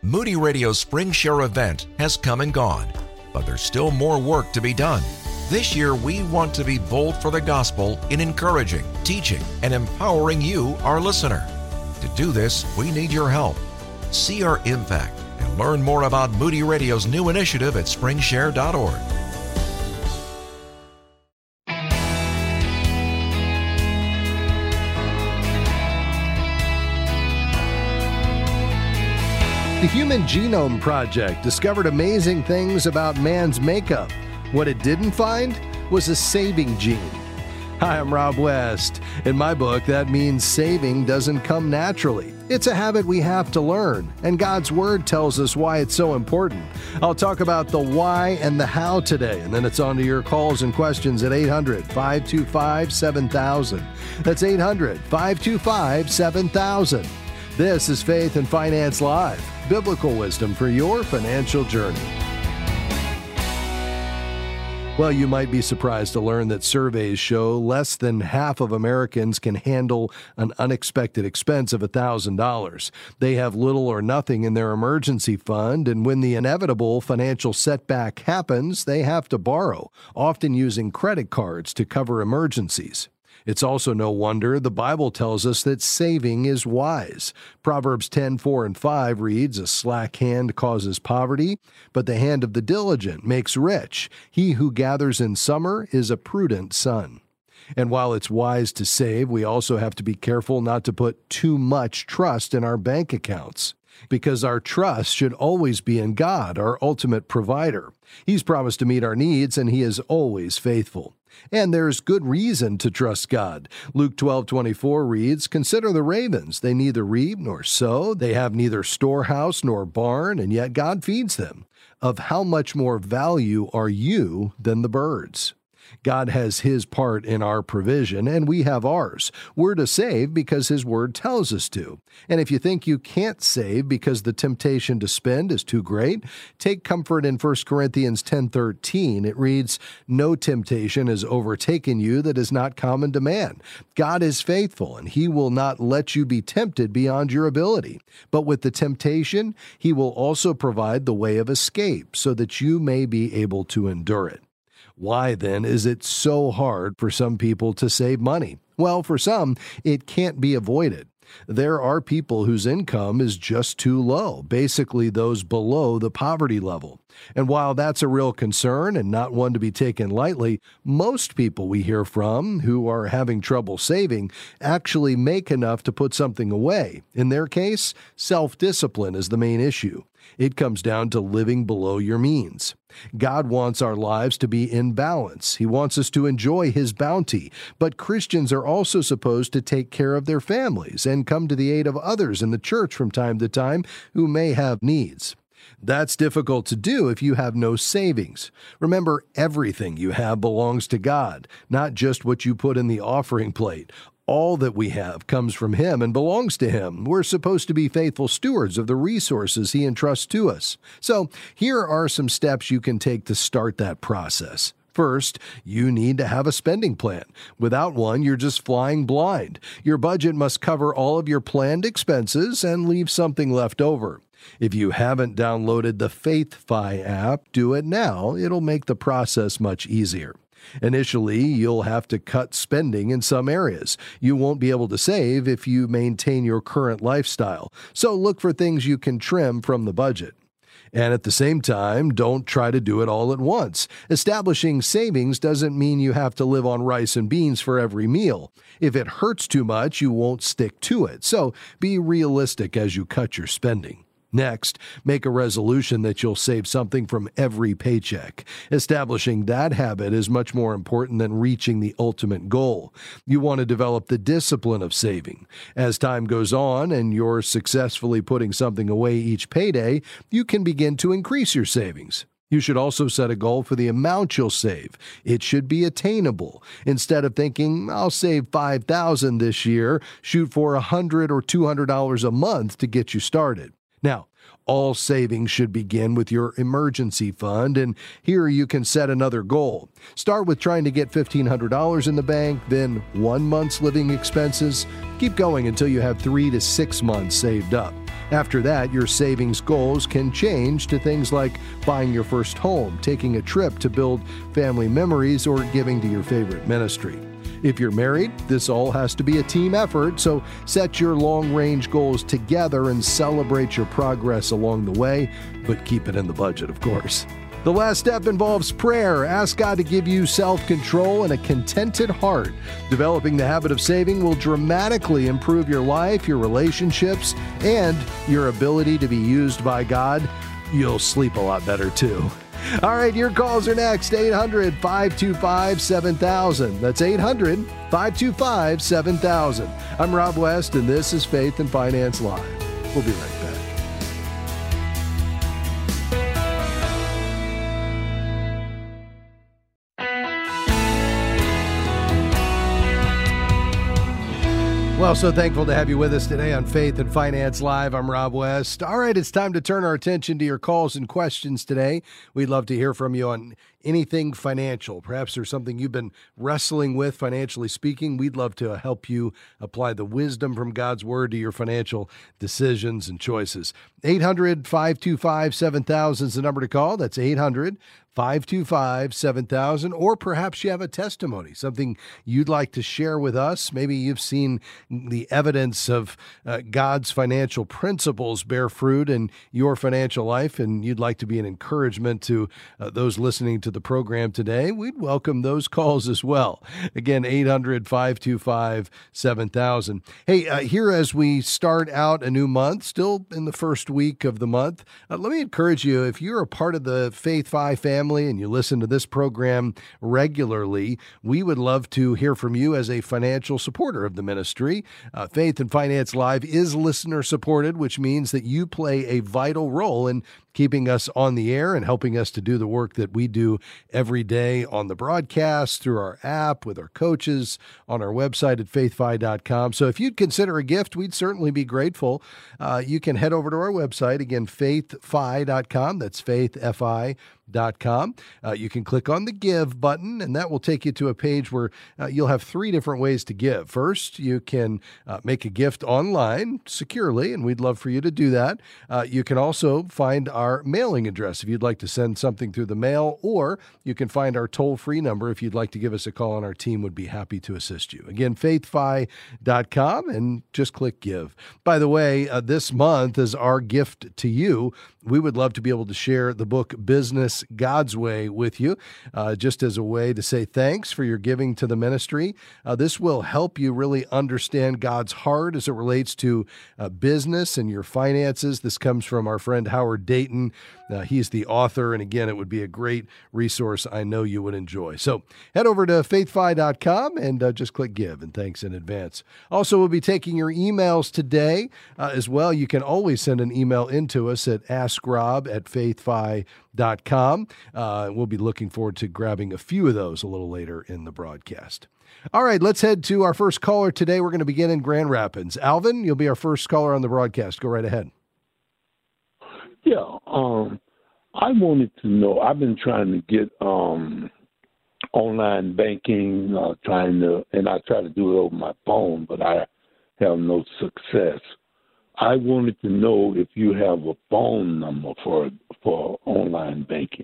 Moody Radio's Spring Share event has come and gone, but there's still more work to be done. This year, we want to be bold for the gospel in encouraging, teaching, and empowering you, our listener. To do this, we need your help. See our impact and learn more about Moody Radio's new initiative at springshare.org. The Human Genome Project discovered amazing things about man's makeup. What it didn't find was a saving gene. Hi, I'm Rob West. In my book, that means saving doesn't come naturally. It's a habit we have to learn, and God's Word tells us why it's so important. I'll talk about the why and the how today, and then it's on to your calls and questions at 800-525-7000. That's 800-525-7000. This is Faith and Finance Live, biblical wisdom for your financial journey. Well, you might be surprised to learn that surveys show less than half of Americans can handle an unexpected expense of $1,000. They have little or nothing in their emergency fund, and when the inevitable financial setback happens, they have to borrow, often using credit cards to cover emergencies. It's also no wonder the Bible tells us that saving is wise. Proverbs 10:4 and 5 reads, "A slack hand causes poverty, but the hand of the diligent makes rich. He who gathers in summer is a prudent son." And while it's wise to save, we also have to be careful not to put too much trust in our bank accounts, because our trust should always be in God, our ultimate provider. He's promised to meet our needs, and He is always faithful. And there's good reason to trust God. Luke 12:24 reads, "Consider the ravens. They neither reap nor sow. They have neither storehouse nor barn, and yet God feeds them. Of how much more value are you than the birds?" God has His part in our provision, and we have ours. We're to save because His Word tells us to. And if you think you can't save because the temptation to spend is too great, take comfort in 1 Corinthians 10:13. It reads, "No temptation has overtaken you that is not common to man. God is faithful, and He will not let you be tempted beyond your ability. But with the temptation, He will also provide the way of escape, so that you may be able to endure it." Why, then, is it so hard for some people to save money? Well, for some, it can't be avoided. There are people whose income is just too low, basically those below the poverty level. And while that's a real concern and not one to be taken lightly, most people we hear from who are having trouble saving actually make enough to put something away. In their case, self-discipline is the main issue. It comes down to living below your means. God wants our lives to be in balance. He wants us to enjoy His bounty. But Christians are also supposed to take care of their families and come to the aid of others in the church from time to time who may have needs. That's difficult to do if you have no savings. Remember, everything you have belongs to God, not just what you put in the offering plate. All that we have comes from Him and belongs to Him. We're supposed to be faithful stewards of the resources He entrusts to us. So here are some steps you can take to start that process. First, you need to have a spending plan. Without one, you're just flying blind. Your budget must cover all of your planned expenses and leave something left over. If you haven't downloaded the FaithFi app, do it now. It'll make the process much easier. Initially, you'll have to cut spending in some areas. You won't be able to save if you maintain your current lifestyle. So look for things you can trim from the budget. And at the same time, don't try to do it all at once. Establishing savings doesn't mean you have to live on rice and beans for every meal. If it hurts too much, you won't stick to it. So be realistic as you cut your spending. Next, make a resolution that you'll save something from every paycheck. Establishing that habit is much more important than reaching the ultimate goal. You want to develop the discipline of saving. As time goes on and you're successfully putting something away each payday, you can begin to increase your savings. You should also set a goal for the amount you'll save. It should be attainable. Instead of thinking, I'll save $5,000 this year, shoot for $100 or $200 a month to get you started. Now, all savings should begin with your emergency fund, and here you can set another goal. Start with trying to get $1,500 in the bank, then 1 month's living expenses. Keep going until you have 3 to 6 months saved up. After that, your savings goals can change to things like buying your first home, taking a trip to build family memories, or giving to your favorite ministry. If you're married, this all has to be a team effort, so set your long-range goals together and celebrate your progress along the way, but keep it in the budget, of course. The last step involves prayer. Ask God to give you self-control and a contented heart. Developing the habit of saving will dramatically improve your life, your relationships, and your ability to be used by God. You'll sleep a lot better, too. All right, your calls are next. 800-525-7000. That's 800-525-7000. I'm Rob West, and this is Faith and Finance Live. We'll be right back. Well, so thankful to have you with us today on Faith and Finance Live. I'm Rob West. All right, it's time to turn our attention to your calls and questions today. We'd love to hear from you on anything financial. Perhaps there's something you've been wrestling with, financially speaking. We'd love to help you apply the wisdom from God's Word to your financial decisions and choices. 800-525-7000 is the number to call. That's 800-525-7000. Or perhaps you have a testimony, something you'd like to share with us. Maybe you've seen the evidence of God's financial principles bear fruit in your financial life, and you'd like to be an encouragement to those listening to the program today. We'd welcome those calls as well. Again, 800-525-7000. Hey, here as we start out a new month, still in the first week of the month, let me encourage you, if you're a part of the Faith Fi family and you listen to this program regularly, we would love to hear from you as a financial supporter of the ministry. Faith and Finance Live is listener supported, which means that you play a vital role in keeping us on the air and helping us to do the work that we do every day on the broadcast, through our app, with our coaches, on our website at faithfi.com. So if you'd consider a gift, we'd certainly be grateful. You can head over to our website, again, faithfi.com. That's faithfi.com. You can click on the Give button, and that will take you to a page where you'll have three different ways to give. First, you can make a gift online securely, and we'd love for you to do that. You can also find our mailing address if you'd like to send something through the mail, or you can find our toll-free number if you'd like to give us a call, and our team would be happy to assist you. Again, faithfi.com, and just click Give. By the way, this month is our gift to you. We would love to be able to share the book Business God's Way with you, just as a way to say thanks for your giving to the ministry. This will help you really understand God's heart as it relates to business and your finances. This comes from our friend Howard Dayton. He's the author, and again, it would be a great resource I know you would enjoy. So head over to faithfi.com and just click Give, and thanks in advance. Also, we'll be taking your emails today as well. You can always send an email into us at askrob@faithfi.com. We'll be looking forward to grabbing a few of those a little later in the broadcast. All right, let's head to our first caller today. We're going to begin in Grand Rapids. Alvin, you'll be our first caller on the broadcast. Go right ahead. Yeah, I wanted to know, I've been trying to get online banking, and I try to do it over my phone, but I have no success. I wanted to know if you have a phone number for online banking.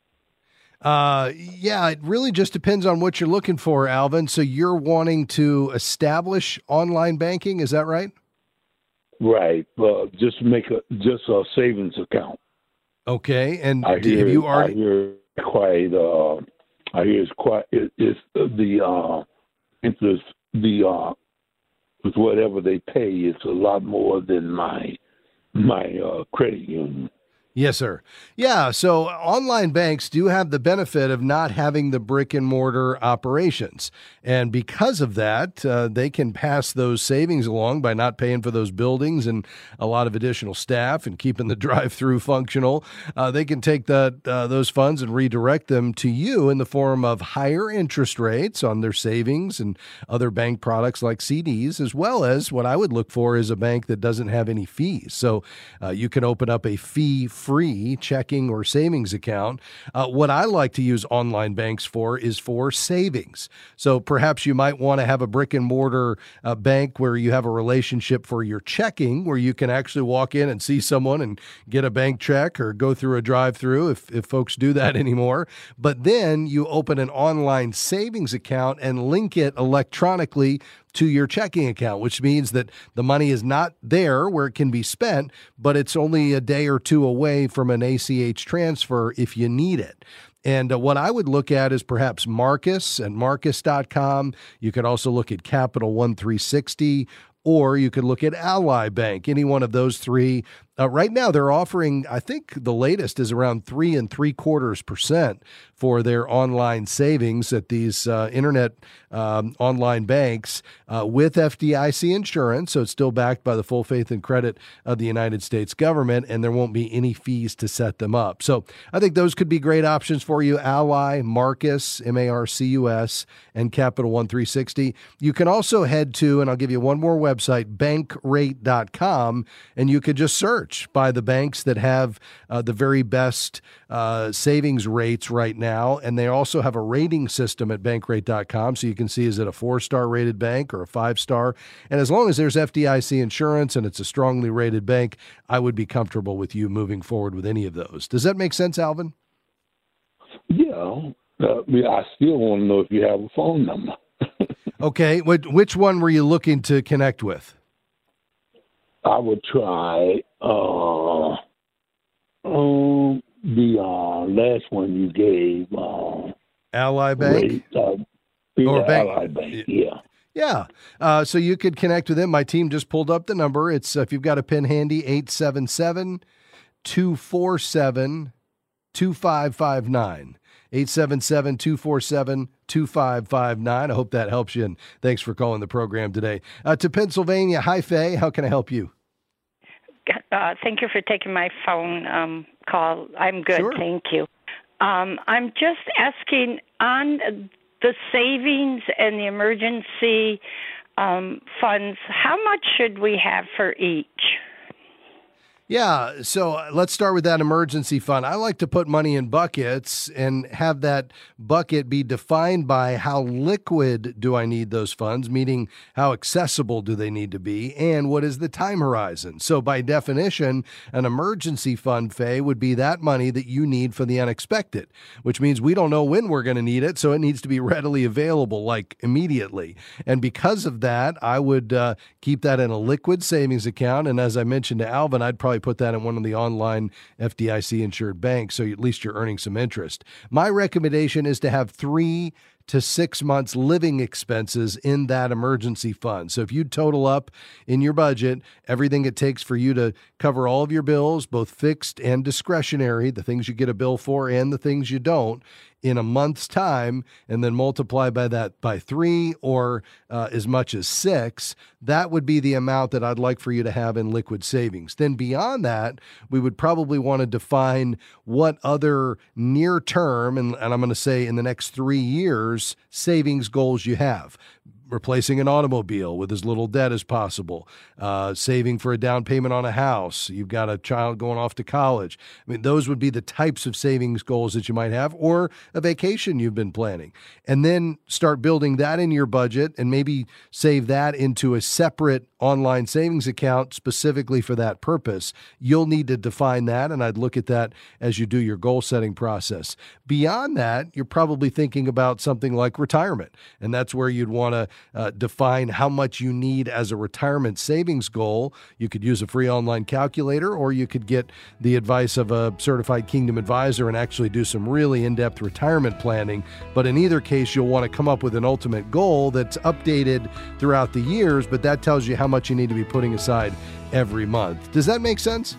Yeah, it really just depends on what you're looking for, Alvin. So you're wanting to establish online banking, is that right? Right, just make a savings account. Okay, and I hear it's the interest, with whatever they pay, it's a lot more than my credit union. Yes, sir. Yeah, so online banks do have the benefit of not having the brick and mortar operations. And because of that, they can pass those savings along by not paying for those buildings and a lot of additional staff and keeping the drive-through functional. They can take those funds and redirect them to you in the form of higher interest rates on their savings and other bank products like CDs, as well as what I would look for is a bank that doesn't have any fees. So you can open up a fee-free risk-free checking or savings account. What I like to use online banks for is for savings. So perhaps you might want to have a brick and mortar bank where you have a relationship for your checking, where you can actually walk in and see someone and get a bank check or go through a drive-through if folks do that anymore. But then you open an online savings account and link it electronically to your checking account, which means that the money is not there where it can be spent, but it's only a day or two away from an ACH transfer if you need it. And what I would look at is perhaps Marcus and Marcus.com. You could also look at Capital One 360, or you could look at Ally Bank, any one of those three. Right now, they're offering, I think the latest is around 3.75% for their online savings at these internet online banks with FDIC insurance. So it's still backed by the full faith and credit of the United States government, and there won't be any fees to set them up. So I think those could be great options for you. Ally, Marcus, Marcus, and Capital One 360. You can also head to, and I'll give you one more website, bankrate.com, and you could just search by the banks that have the very best savings rates right now. And they also have a rating system at bankrate.com. So you can see, is it a 4-star rated bank or a 5-star? And as long as there's FDIC insurance and it's a strongly rated bank, I would be comfortable with you moving forward with any of those. Does that make sense, Alvin? Yeah. I still want to know if you have a phone number. Okay. Which one were you looking to connect with? I would try the last one you gave. Ally Bank? Ally Bank, yeah. Yeah. So you could connect with them. My team just pulled up the number. It's, if you've got a pen handy, 877-247-2559. 877-247-2559. I hope that helps you, and thanks for calling the program today. To Pennsylvania, hi, Faye. How can I help you? Thank you for taking my phone call. I'm good, Sure. Thank you. I'm just asking on the savings and the emergency funds, how much should we have for each? Yeah, so let's start with that emergency fund. I like to put money in buckets and have that bucket be defined by how liquid do I need those funds, meaning how accessible do they need to be, and what is the time horizon. So by definition, an emergency fund, Faye, would be that money that you need for the unexpected, which means we don't know when we're going to need it, so it needs to be readily available, like immediately. And because of that, I would keep that in a liquid savings account, and as I mentioned to Alvin, I'd probably put that in one of the online FDIC insured banks, so at least you're earning some interest. My recommendation is to have 3 to 6 months living expenses in that emergency fund. So if you total up in your budget everything it takes for you to cover all of your bills, both fixed and discretionary, the things you get a bill for and the things you don't, in a month's time, and then multiply by that by 3 or as much as 6, that would be the amount that I'd like for you to have in liquid savings. Then beyond that, we would probably want to define what other near term, and I'm going to say in the next 3 years, savings goals you have. Replacing an automobile with as little debt as possible, saving for a down payment on a house, you've got a child going off to college. I mean, those would be the types of savings goals that you might have, or a vacation you've been planning. And then start building that in your budget and maybe save that into a separate online savings account specifically for that purpose. You'll need to define that, and I'd look at that as you do your goal setting process. Beyond that, you're probably thinking about something like retirement, and that's where you'd want to define how much you need as a retirement savings goal. You could use a free online calculator, or you could get the advice of a certified Kingdom advisor and actually do some really in-depth retirement planning. But in either case, you'll want to come up with an ultimate goal that's updated throughout the years, but that tells you how much you need to be putting aside every month. Does that make sense?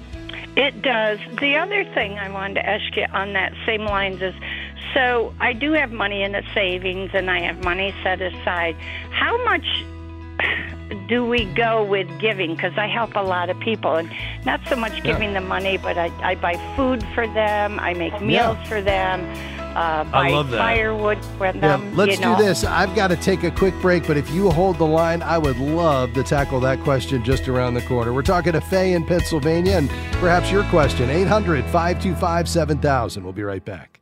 It does. The other thing I wanted to ask you on that same lines is, so I do have money in the savings and I have money set aside. How much do we go with giving? Because I help a lot of people, and not so much giving them money, but I buy food for them, I make meals for them. buy love that. firewood for them. Let's do this. I've got to take a quick break, but if you hold the line, I would love to tackle that question just around the corner. We're talking to Faye in Pennsylvania, and perhaps your question, 800-525-7000. We'll be right back.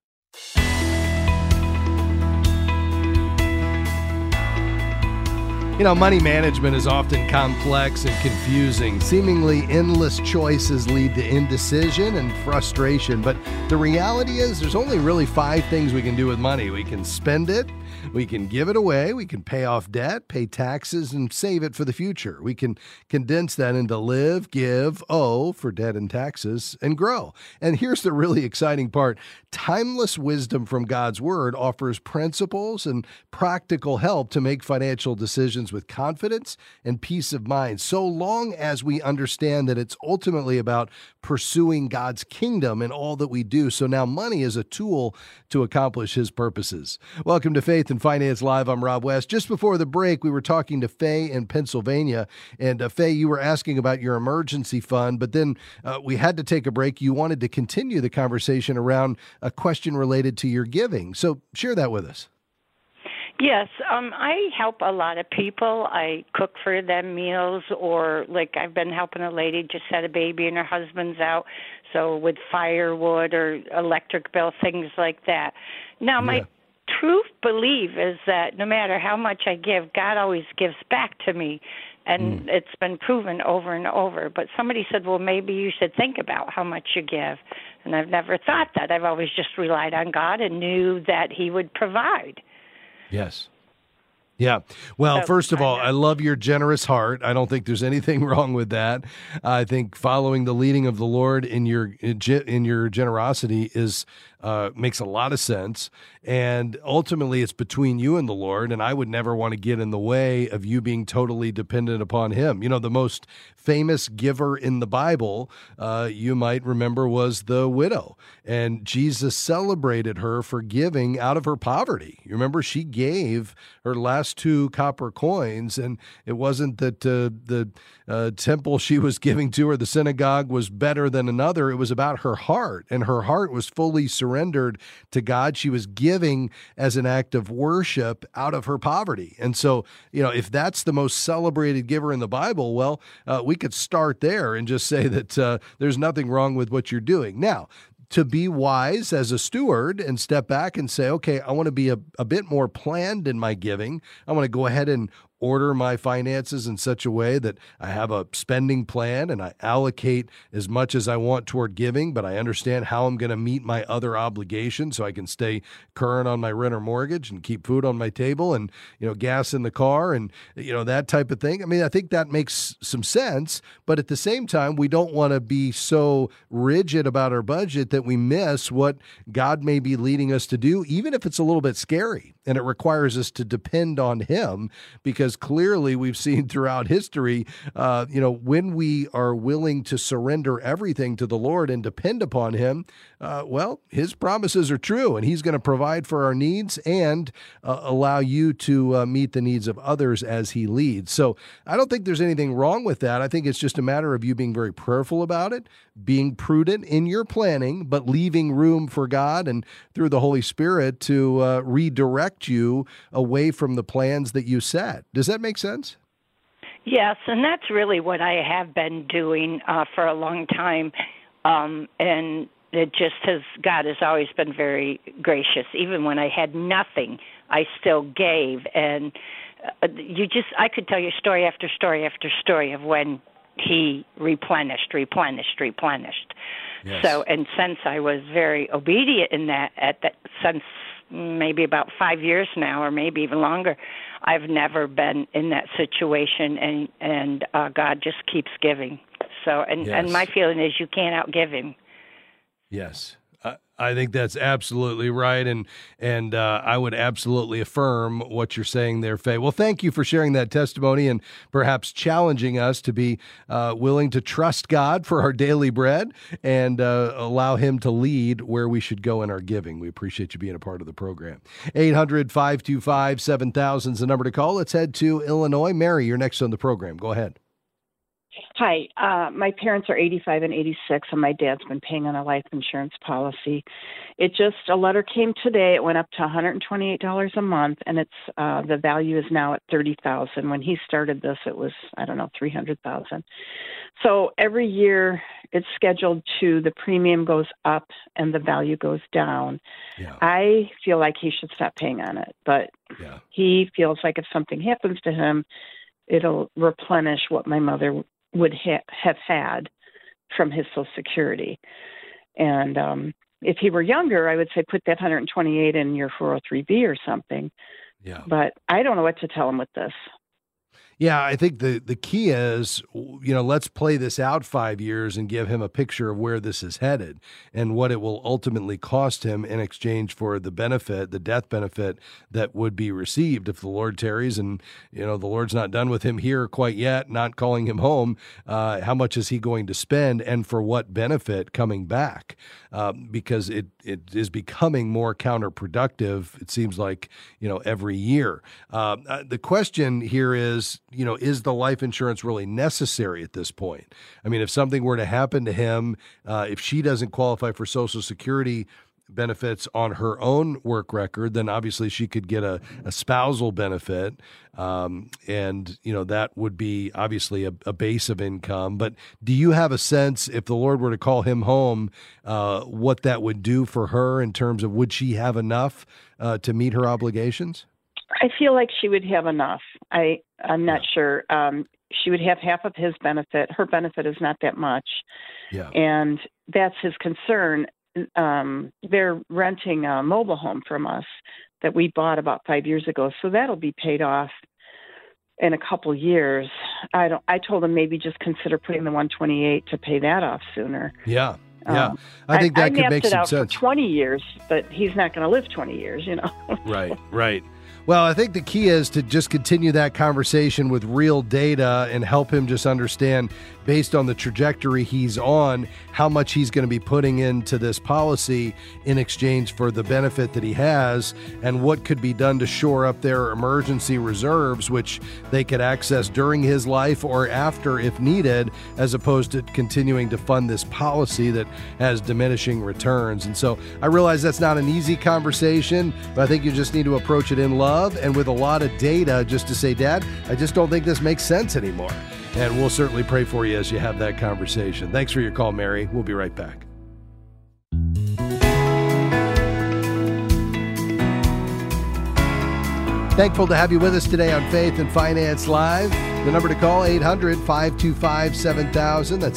You know, money management is often complex and confusing. Seemingly endless choices lead to indecision and frustration. But the reality is there's only really 5 things we can do with money. We can spend it, we can give it away, we can pay off debt, pay taxes, and save it for the future. We can condense that into live, give, owe for debt and taxes, and grow. And here's the really exciting part. Timeless wisdom from God's Word offers principles and practical help to make financial decisions with confidence and peace of mind, so long as we understand that it's ultimately about pursuing God's kingdom in all that we do. So now money is a tool to accomplish His purposes. Welcome to Faith and Finance Live. I'm Rob West. Just before the break, we were talking to Faye in Pennsylvania. And Faye, you were asking about your emergency fund, but then we had to take a break. You wanted to continue the conversation around a question related to your giving. So share that with us. Yes, I help a lot of people. I cook for them meals, or like I've been helping a lady just had a baby and her husband's out, so with firewood or electric bill, things like that. Now, my true belief is that no matter how much I give, God always gives back to me, and it's been proven over and over. But somebody said, well, maybe you should think about how much you give, and I've never thought that. I've always just relied on God and knew that He would provide. Yes. Yeah. Well, first of all, I love your generous heart. I don't think there's anything wrong with that. I think following the leading of the Lord in your generosity is makes a lot of sense. And ultimately, it's between you and the Lord. And I would never want to get in the way of you being totally dependent upon Him. You know, the most famous giver in the Bible, you might remember, was the widow. And Jesus celebrated her for giving out of her poverty. You remember, she gave her last 2 copper coins, and it wasn't that the temple she was giving to, or the synagogue, was better than another. It was about her heart, and her heart was fully surrendered to God. She was giving as an act of worship out of her poverty. And so, you know, if that's the most celebrated giver in the Bible, well, we could start there and just say that there's nothing wrong with what you're doing. Now, to be wise as a steward and step back and say, okay, I want to be a bit more planned in my giving. I want to go ahead and order my finances in such a way that I have a spending plan and I allocate as much as I want toward giving, but I understand how I'm going to meet my other obligations so I can stay current on my rent or mortgage and keep food on my table and, you know, gas in the car and, you know, that type of thing. I mean, I think that makes some sense, but at the same time, we don't want to be so rigid about our budget that we miss what God may be leading us to do, even if it's a little bit scary and it requires us to depend on Him, because clearly we've seen throughout history, when we are willing to surrender everything to the Lord and depend upon Him, His promises are true, and He's going to provide for our needs and allow you to meet the needs of others as He leads. So I don't think there's anything wrong with that. I think it's just a matter of you being very prayerful about it, being prudent in your planning, but leaving room for God and through the Holy Spirit to redirect you away from the plans that you set. Does that make sense? Yes, and that's really what I have been doing for a long time. And it just God has always been very gracious. Even when I had nothing, I still gave. And I could tell you story after story after story of when He replenished. Yes. So, and since I was very obedient in that, since maybe about 5 years now, or maybe even longer, I've never been in that situation, and God just keeps giving. So, and my feeling is you can't outgive Him. Yes. I think that's absolutely right, and I would absolutely affirm what you're saying there, Faye. Well, thank you for sharing that testimony and perhaps challenging us to be willing to trust God for our daily bread and allow Him to lead where we should go in our giving. We appreciate you being a part of the program. 800-525-7000 is the number to call. Let's head to Illinois. Mary, you're next on the program. Go ahead. Hi, my parents are 85 and 86, and my dad's been paying on a life insurance policy. A letter came today. It went up to $128 a month, and the value is now at $30,000. When he started this, it was, I don't know, $300,000. So every year it's scheduled the premium goes up and the value goes down. Yeah. I feel like he should stop paying on it, but he feels like if something happens to him, it'll replenish what my mother would have had from his Social Security. And if he were younger, I would say put that 128 in your 403B or something. Yeah. But I don't know what to tell him with this. Yeah, I think the key is, let's play this out 5 years and give him a picture of where this is headed and what it will ultimately cost him in exchange for the benefit, the death benefit that would be received if the Lord tarries and, the Lord's not done with him here quite yet, not calling him home. How much is he going to spend and for what benefit coming back? Because it is becoming more counterproductive, it seems like, every year. The question here is the life insurance really necessary at this point? I mean, if something were to happen to him, if she doesn't qualify for Social Security benefits on her own work record, then obviously she could get a spousal benefit. And, that would be obviously a base of income. But do you have a sense, if the Lord were to call him home, what that would do for her in terms of would she have enough to meet her obligations? I feel like she would have enough. I'm not sure. She would have half of his benefit. Her benefit is not that much. Yeah. And that's his concern. They're renting a mobile home from us that we bought about 5 years ago. So that'll be paid off in a couple years. I told him maybe just consider putting the 128 to pay that off sooner. Yeah. Yeah. I think that could make some sense. I mapped it out for 20 years, but he's not going to live 20 years, Right. Well, I think the key is to just continue that conversation with real data and help him just understand, based on the trajectory he's on, how much he's going to be putting into this policy in exchange for the benefit that he has, and what could be done to shore up their emergency reserves, which they could access during his life or after if needed, as opposed to continuing to fund this policy that has diminishing returns. And so I realize that's not an easy conversation, but I think you just need to approach it in love and with a lot of data, just to say, Dad, I just don't think this makes sense anymore. And we'll certainly pray for you as you have that conversation. Thanks for your call, Mary. We'll be right back. Thankful to have you with us today on Faith and Finance Live. The number to call, 800-525-7000. That's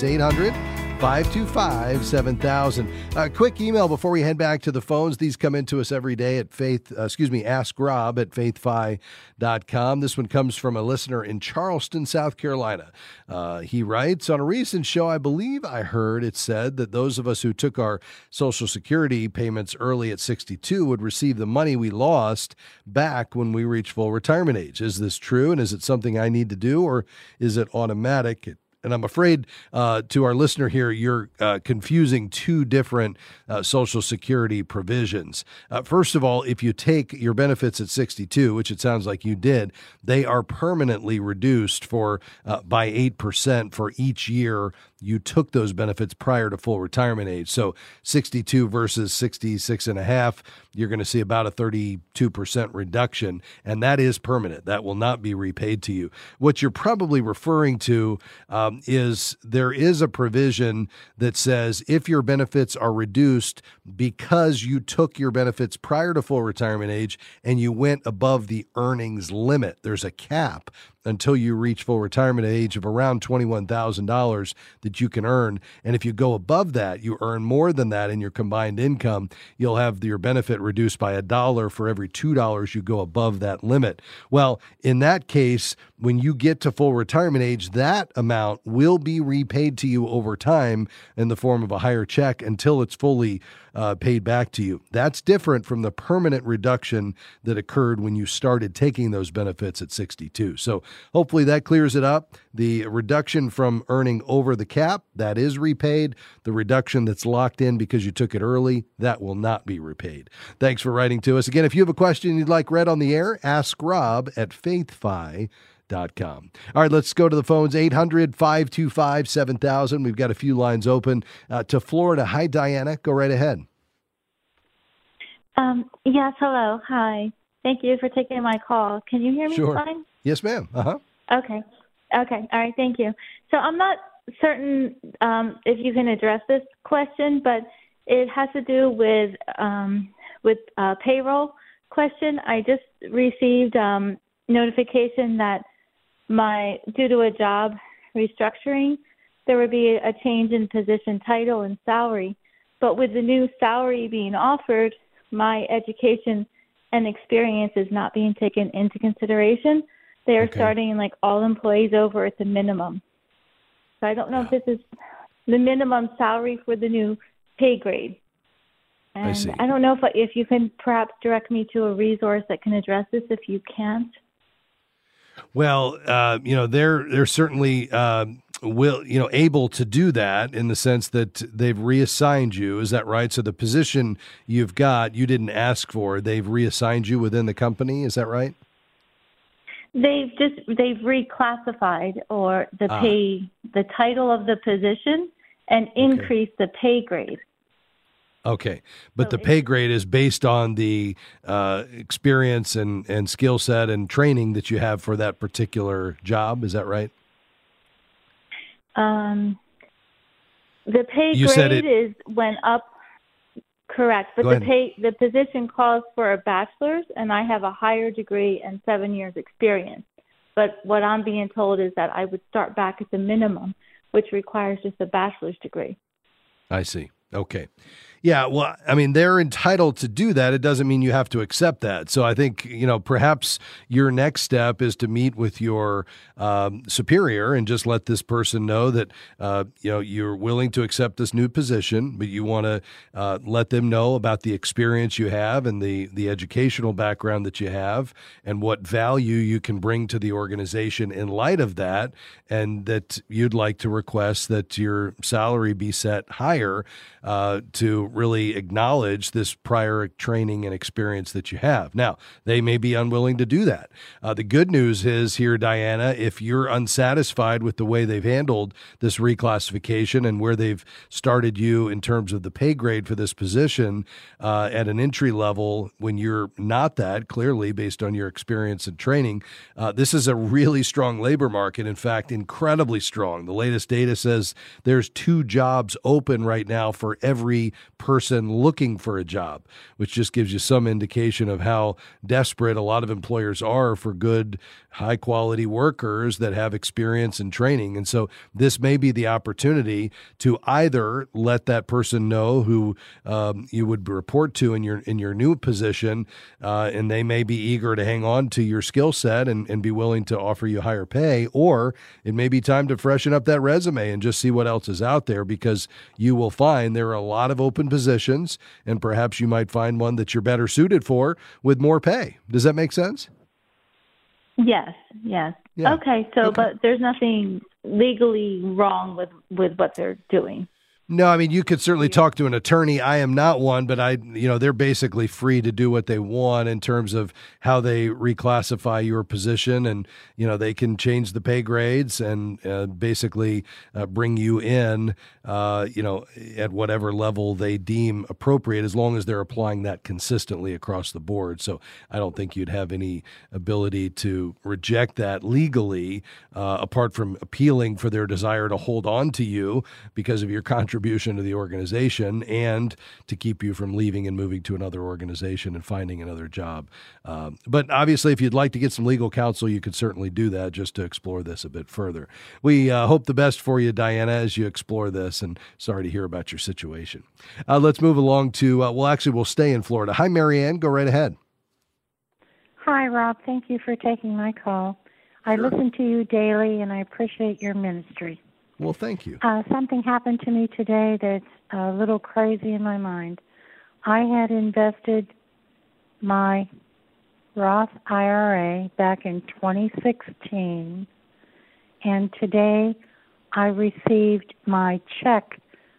800-525-7000. Quick email before we head back to the phones. These come into us every day at Ask Rob at faithfi.com. This one comes from a listener in Charleston, South Carolina. He writes, on a recent show, I believe I heard it said that those of us who took our Social Security payments early at 62 would receive the money we lost back when we reach full retirement age. Is this true? And is it something I need to do, or is it automatic? And I'm afraid to our listener here, you're confusing two different Social Security provisions. First of all, if you take your benefits at 62, which it sounds like you did, they are permanently reduced by 8% for each year you took those benefits prior to full retirement age. So 62 versus 66 and a half, you're going to see about a 32% reduction, and that is permanent. That will not be repaid to you. What you're probably referring to is there is a provision that says if your benefits are reduced because you took your benefits prior to full retirement age and you went above the earnings limit, there's a cap until you reach full retirement age of around $21,000 that you can earn. And if you go above that, you earn more than that in your combined income, you'll have your benefit reduced by $1 for every $2 you go above that limit. Well, in that case, when you get to full retirement age, that amount will be repaid to you over time in the form of a higher check until it's fully paid back to you. That's different from the permanent reduction that occurred when you started taking those benefits at 62. So hopefully that clears it up. The reduction from earning over the cap, that is repaid. The reduction that's locked in because you took it early, that will not be repaid. Thanks for writing to us. Again, if you have a question you'd like read on the air, ask Rob at faithfi.com. All right, let's go to the phones, 800-525-7000. We've got a few lines open to Florida. Hi, Diana. Go right ahead. Yes, hello. Hi. Thank you for taking my call. Can you hear me Sure. fine? Yes, ma'am. Okay. All right. Thank you. So I'm not certain if you can address this question, but it has to do with payroll question. I just received notification that due to a job restructuring, there would be a change in position title and salary. But with the new salary being offered, my education and experience is not being taken into consideration. They are starting like all employees over at the minimum. So I don't know if this is the minimum salary for the new pay grade. And I see. I don't know if you can perhaps direct me to a resource that can address this if you can't. Well, they're certainly able to do that in the sense that they've reassigned you. Is that right? So the position you've got, you didn't ask for. They've reassigned you within the company. Is that right? They've reclassified or the title of the position and increased the pay grade. Okay, but the pay grade is based on the experience and skill set and training that you have for that particular job. Is that right? The pay grade went up, correct, but the position calls for a bachelor's, and I have a higher degree and 7 years experience. But what I'm being told is that I would start back at the minimum, which requires just a bachelor's degree. I see. Okay. Yeah, well, I mean, they're entitled to do that. It doesn't mean you have to accept that. So I think, perhaps your next step is to meet with your superior and just let this person know that, you're willing to accept this new position, but you want to let them know about the experience you have and the educational background that you have and what value you can bring to the organization in light of that, and that you'd like to request that your salary be set higher to really acknowledge this prior training and experience that you have. Now, they may be unwilling to do that. The good news is here, Diana, if you're unsatisfied with the way they've handled this reclassification and where they've started you in terms of the pay grade for this position at an entry level, when you're not that, clearly based on your experience and training, this is a really strong labor market. In fact, incredibly strong. The latest data says there's 2 jobs open right now for every person looking for a job, which just gives you some indication of how desperate a lot of employers are for good, high quality workers that have experience and training. And so this may be the opportunity to either let that person know who you would report to in your new position, and they may be eager to hang on to your skill set and be willing to offer you higher pay, or it may be time to freshen up that resume and just see what else is out there, because you will find there are a lot of open positions, and perhaps you might find one that you're better suited for with more pay. Does that make sense? Yes. Yeah. Okay. So, but there's nothing legally wrong with what they're doing. No, I mean, you could certainly talk to an attorney. I am not one, but they're basically free to do what they want in terms of how they reclassify your position, and, they can change the pay grades and basically bring you in, at whatever level they deem appropriate, as long as they're applying that consistently across the board. So I don't think you'd have any ability to reject that legally, apart from appealing for their desire to hold on to you because of your contribution to the organization and to keep you from leaving and moving to another organization and finding another job. But obviously, if you'd like to get some legal counsel, you could certainly do that just to explore this a bit further. We hope the best for you, Diana, as you explore this, and sorry to hear about your situation. Let's move along to, we'll stay in Florida. Hi, Marianne. Go right ahead. Hi, Rob. Thank you for taking my call. I listen to you daily, and I appreciate your ministry. Well, thank you. Something happened to me today that's a little crazy in my mind. I had invested my Roth IRA back in 2016, and today I received my check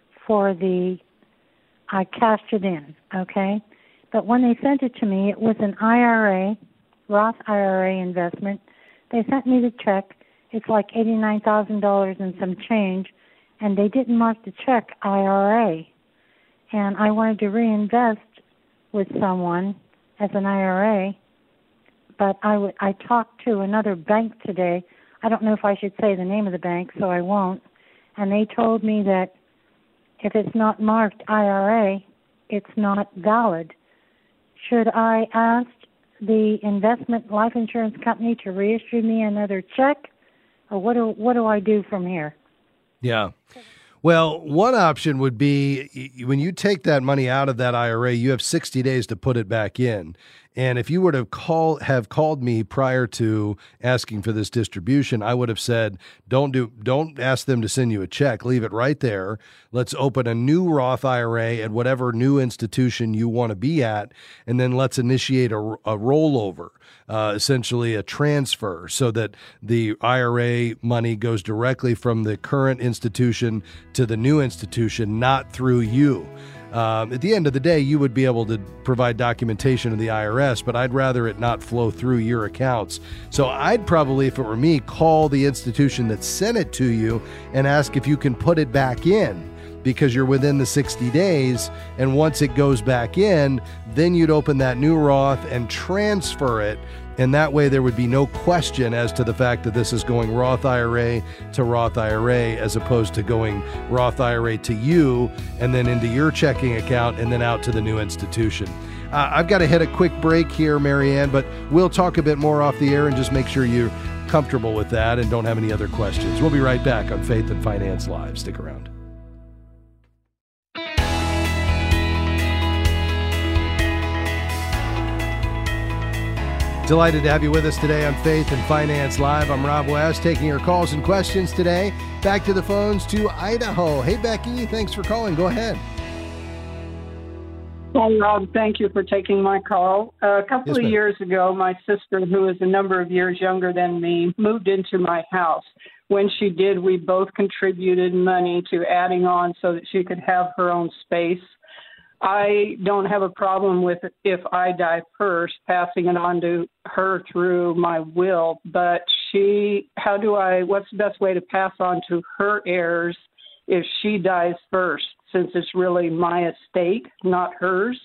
I cashed it in, okay? But when they sent it to me, it was an IRA, Roth IRA investment They sent me the check. It's like $89,000 and some change, and they didn't mark the check IRA. And I wanted to reinvest with someone as an IRA, but I talked to another bank today. I don't know if I should say the name of the bank, so I won't. And they told me that if it's not marked IRA, it's not valid. Should I ask the investment life insurance company to reissue me another check, or what do I do from here? Yeah. Well, one option would be when you take that money out of that IRA, you have 60 days to put it back in. And if you were to have called me prior to asking for this distribution, I would have said, don't ask them to send you a check. Leave it right there. Let's open a new Roth IRA at whatever new institution you want to be at, and then let's initiate a rollover, essentially a transfer, so that the IRA money goes directly from the current institution to the new institution, not through you. At the end of the day, you would be able to provide documentation to the IRS, but I'd rather it not flow through your accounts. So I'd probably, if it were me, call the institution that sent it to you and ask if you can put it back in, because you're within the 60 days. And once it goes back in, then you'd open that new Roth and transfer it. And that way there would be no question as to the fact that this is going Roth IRA to Roth IRA, as opposed to going Roth IRA to you and then into your checking account and then out to the new institution. I've got to hit a quick break here, Marianne, but we'll talk a bit more off the air and just make sure you're comfortable with that and don't have any other questions. We'll be right back on Faith and Finance Live. Stick around. Delighted to have you with us today on Faith and Finance Live. I'm Rob West, taking your calls and questions today. Back to the phones to Idaho. Hey, Becky, thanks for calling. Go ahead. Well, Rob, thank you for taking my call. A couple of years ago, my sister, who is a number of years younger than me, moved into my house. When she did, we both contributed money to adding on so that she could have her own space. I don't have a problem with it if I die first, passing it on to her through my will, but what's the best way to pass on to her heirs if she dies first, since it's really my estate, not hers?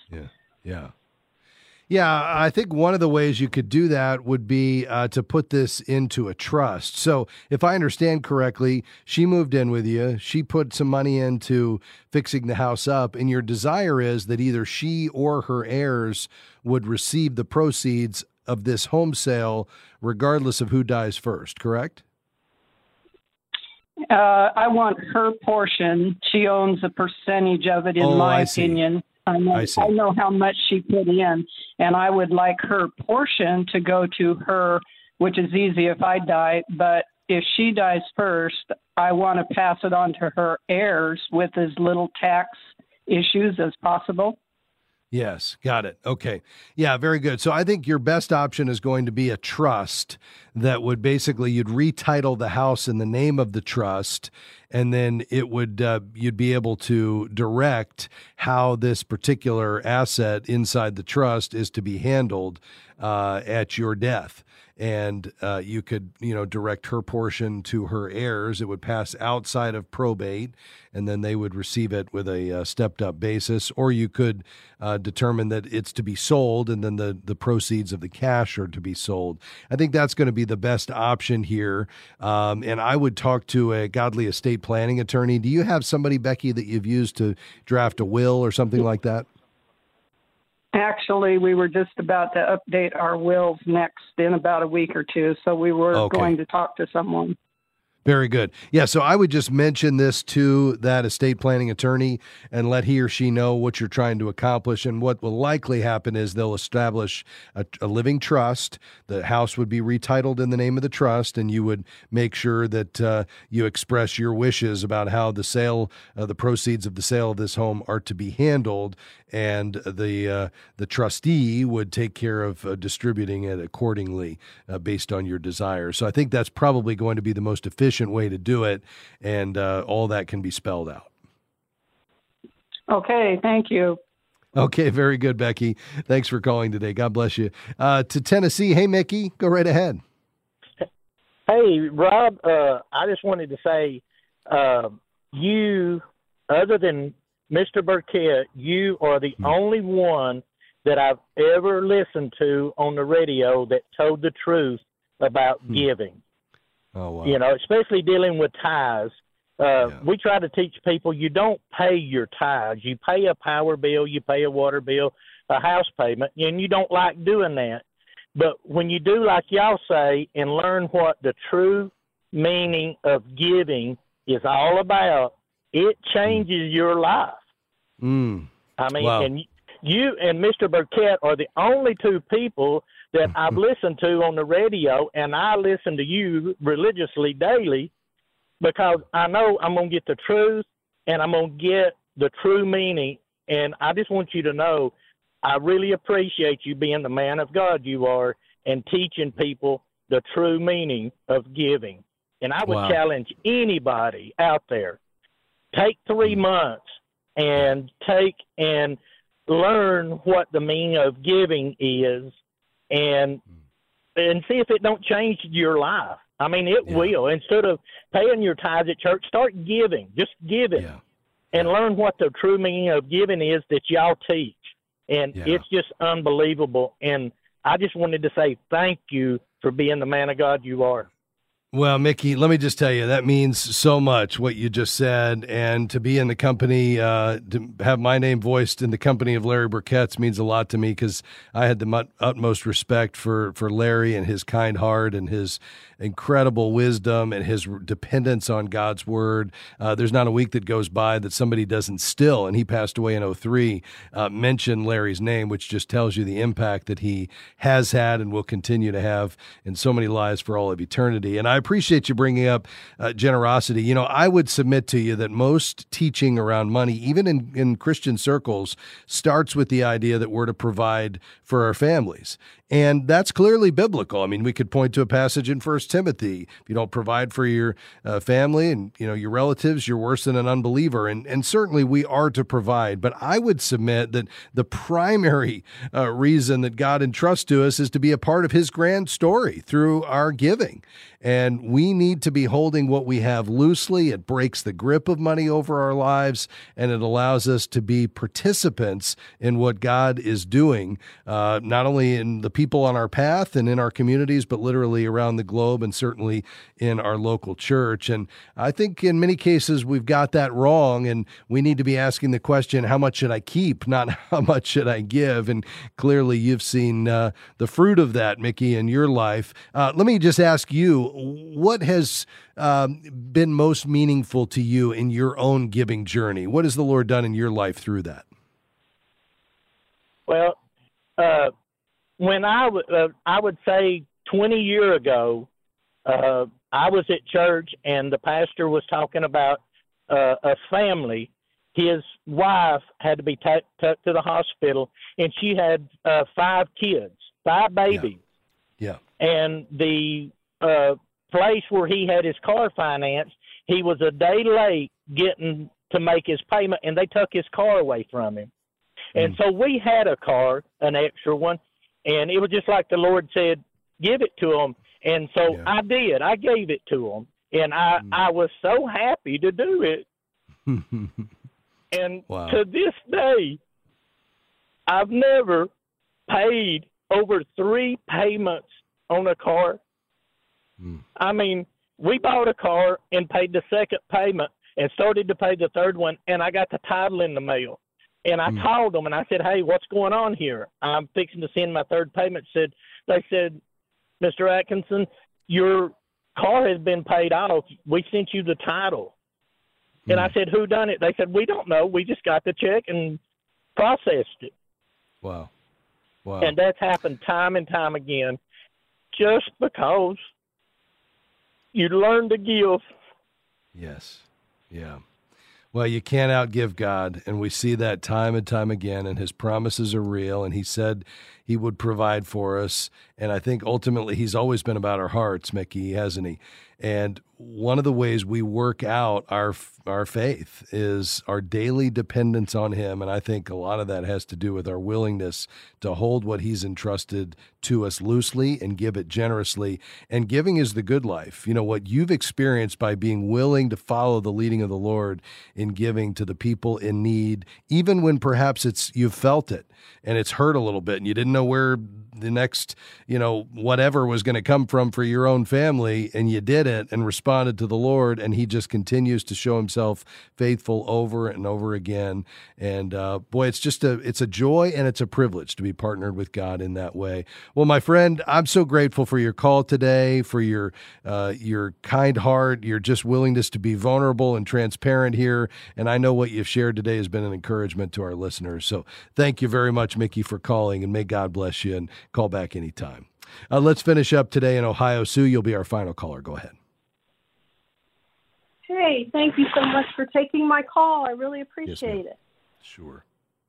Yeah, I think one of the ways you could do that would be to put this into a trust. So if I understand correctly, she moved in with you. She put some money into fixing the house up, and your desire is that either she or her heirs would receive the proceeds of this home sale regardless of who dies first, correct? I want her portion. She owns a percentage of it, in my opinion. I know how much she put in, and I would like her portion to go to her, which is easy if I die. But if she dies first, I want to pass it on to her heirs with as little tax issues as possible. Yes, got it. Okay. Yeah, very good. So I think your best option is going to be a trust that would basically, you'd retitle the house in the name of the trust, and then it would you'd be able to direct how this particular asset inside the trust is to be handled at your death. And you could, direct her portion to her heirs. It would pass outside of probate, and then they would receive it with a stepped-up basis. Or you could determine that it's to be sold, and then the proceeds of the cash are to be sold. I think that's going to be the best option here. And I would talk to a godly estate planning attorney. Do you have somebody, Becky, that you've used to draft a will or something like that? Actually, we were just about to update our wills next in about a week or two, so we were going to talk to someone. Very good. Yeah, so I would just mention this to that estate planning attorney and let he or she know what you're trying to accomplish. And what will likely happen is they'll establish a living trust. The house would be retitled in the name of the trust, and you would make sure that you express your wishes about how the sale, the proceeds of the sale of this home are to be handled. And the trustee would take care of distributing it accordingly based on your desire. So I think that's probably going to be the most efficient way to do it, and all that can be spelled out. Okay, thank you. Okay, very good, Becky. Thanks for calling today. God bless you. To Tennessee, hey, Mickey, go right ahead. Hey, Rob, I just wanted to say, you, other than Mr. Burkett, you are the only one that I've ever listened to on the radio that told the truth about giving. Oh, wow. You know, especially dealing with tithes. We try to teach people you don't pay your tithes. You pay a power bill, you pay a water bill, a house payment, and you don't like doing that. But when you do like y'all say and learn what the true meaning of giving is all about, it changes your life. I mean, and you and Mr. Burkett are the only two people that I've listened to on the radio, and I listen to you religiously daily because I know I'm going to get the truth and I'm going to get the true meaning. And I just want you to know I really appreciate you being the man of God you are and teaching people the true meaning of giving. And I would challenge anybody out there, take 3 months and take and learn what the meaning of giving is and see if it don't change your life. I mean, it will. Instead of paying your tithes at church, start giving. Just give it and learn what the true meaning of giving is that y'all teach. And it's just unbelievable. And I just wanted to say thank you for being the man of God you are. Well, Mickey, let me just tell you, that means so much what you just said. And to be in the company, to have my name voiced in the company of Larry Burkett's means a lot to me because I had the utmost respect for Larry and his kind heart and his incredible wisdom and his dependence on God's word. There's not a week that goes by that somebody doesn't still, and he passed away in 2003, mention Larry's name, which just tells you the impact that he has had and will continue to have in so many lives for all of eternity. And I appreciate you bringing up generosity. You know, I would submit to you that most teaching around money, even in Christian circles, starts with the idea that we're to provide for our families. And that's clearly biblical. I mean, we could point to a passage in 1 Timothy. If you don't provide for your family and, you know, your relatives, you're worse than an unbeliever. And certainly we are to provide. But I would submit that the primary reason that God entrusts to us is to be a part of his grand story through our giving. And we need to be holding what we have loosely. It breaks the grip of money over our lives, and it allows us to be participants in what God is doing, not only in the people on our path and in our communities, but literally around the globe and certainly in our local church. And I think in many cases we've got that wrong, and we need to be asking the question, how much should I keep, not how much should I give? And clearly you've seen the fruit of that, Mickey, in your life. Let me just ask you, what has been most meaningful to you in your own giving journey? What has the Lord done in your life through that? Well, when I would say 20 years ago, I was at church and the pastor was talking about a family. His wife had to be tucked to the hospital, and she had 5 kids, 5 babies. Yeah. And the place where he had his car financed, he was a day late getting to make his payment, and they took his car away from him. And so we had a car, an extra one, and it was just like the Lord said, give it to him. And so I did. I gave it to him, and I was so happy to do it. And to this day, I've never paid over 3 payments on a car. I mean, we bought a car and paid the second payment and started to pay the third one, and I got the title in the mail. And I called them, and I said, hey, what's going on here? I'm fixing to send my third payment. They said, Mr. Atkinson, your car has been paid off. We sent you the title. And I said, who done it? They said, we don't know. We just got the check and processed it. Wow. And that's happened time and time again just because you learn to give. Yes. Yeah. Well, you can't outgive God, and we see that time and time again, and his promises are real. And he said he would provide for us. And I think ultimately he's always been about our hearts, Mickey, hasn't he? And one of the ways we work out our faith is our daily dependence on him. And I think a lot of that has to do with our willingness to hold what he's entrusted to us loosely and give it generously. And giving is the good life. You know, what you've experienced by being willing to follow the leading of the Lord in giving to the people in need, even when perhaps you've felt it and it's hurt a little bit and you didn't know where the next, whatever was going to come from for your own family, and you did it and responded to the Lord, and he just continues to show himself faithful over and over again. And boy, it's a joy and it's a privilege to be partnered with God in that way. Well, my friend, I'm so grateful for your call today, for your kind heart, your just willingness to be vulnerable and transparent here. And I know what you've shared today has been an encouragement to our listeners. So thank you very much, Mickey, for calling, and may God bless you, and call back anytime. Let's finish up today in Ohio. Sue, you'll be our final caller. Go ahead. Hey, thank you so much for taking my call. I really appreciate it. Sure.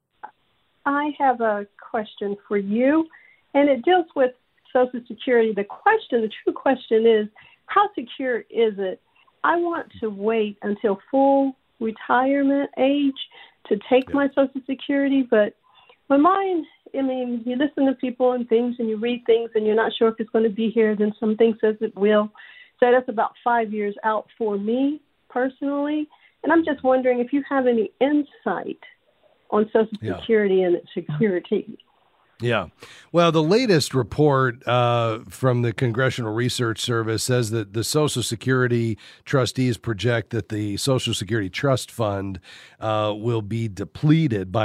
I have a question for you, and it deals with Social Security. The true question is, how secure is it? I want to wait until full retirement age to take my Social Security, but my mind, you listen to people and things, and you read things, and you're not sure if it's going to be here. Then something says it will. So that's about 5 years out for me personally. And I'm just wondering if you have any insight on Social Security and its security. Yeah. Well, the latest report from the Congressional Research Service says that the Social Security trustees project that the Social Security Trust Fund will be depleted by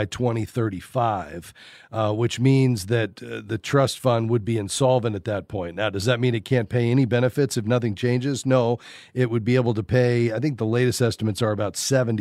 2035, which means that the trust fund would be insolvent at that point. Now, does that mean it can't pay any benefits if nothing changes? No, it would be able to pay, I think the latest estimates are about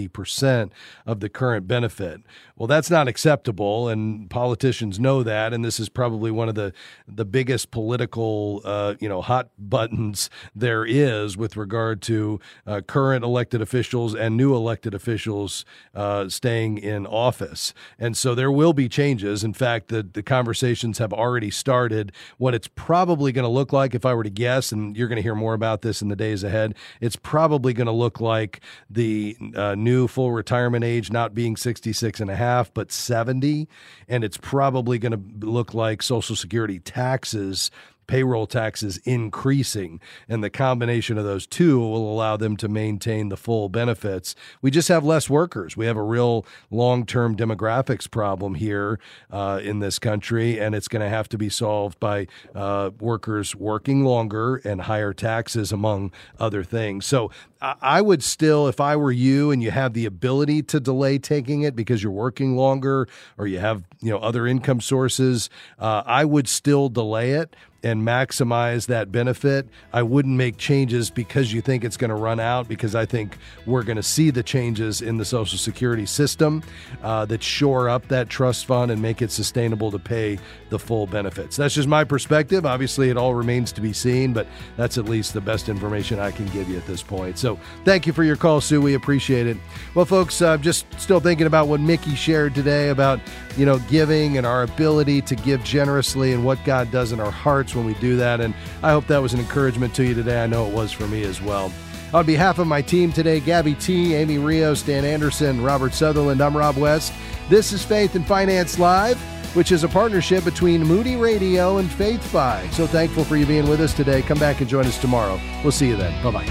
70% of the current benefit. Well, that's not acceptable, and politicians know that. And this is probably one of the biggest political, hot buttons there is with regard to current elected officials and new elected officials staying in office. And so there will be changes. In fact, the conversations have already started. What it's probably going to look like, if I were to guess, and you're going to hear more about this in the days ahead, it's probably going to look like the new full retirement age not being 66 and a half, but 70. And it's probably going to look like Social Security taxes, payroll taxes increasing, and the combination of those two will allow them to maintain the full benefits. We just have less workers. We have a real long-term demographics problem here in this country, and it's going to have to be solved by workers working longer and higher taxes, among other things. So I would still, if I were you and you have the ability to delay taking it because you're working longer or you have other income sources, I would still delay it and maximize that benefit. I wouldn't make changes because you think it's going to run out, because I think we're going to see the changes in the Social Security system that shore up that trust fund and make it sustainable to pay the full benefits. That's just my perspective. Obviously, it all remains to be seen, but that's at least the best information I can give you at this point. So thank you for your call, Sue. We appreciate it. Well, folks, just still thinking about what Mickey shared today about, giving and our ability to give generously and what God does in our hearts when we do that. And I hope that was an encouragement to you today. I know it was for me as well. On behalf of my team today, Gabby T., Amy Rios, Dan Anderson, Robert Sutherland, I'm Rob West. This is Faith and Finance Live, which is a partnership between Moody Radio and FaithFi. So thankful for you being with us today. Come back and join us tomorrow. We'll see you then. Bye-bye.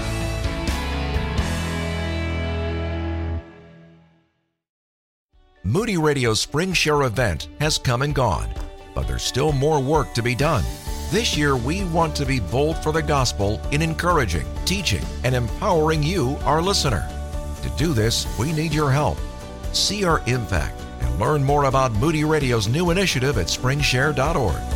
Moody Radio's Spring Share event has come and gone, but there's still more work to be done. This year, we want to be bold for the gospel in encouraging, teaching, and empowering you, our listener. To do this, we need your help. See our impact and learn more about Moody Radio's new initiative at springshare.org.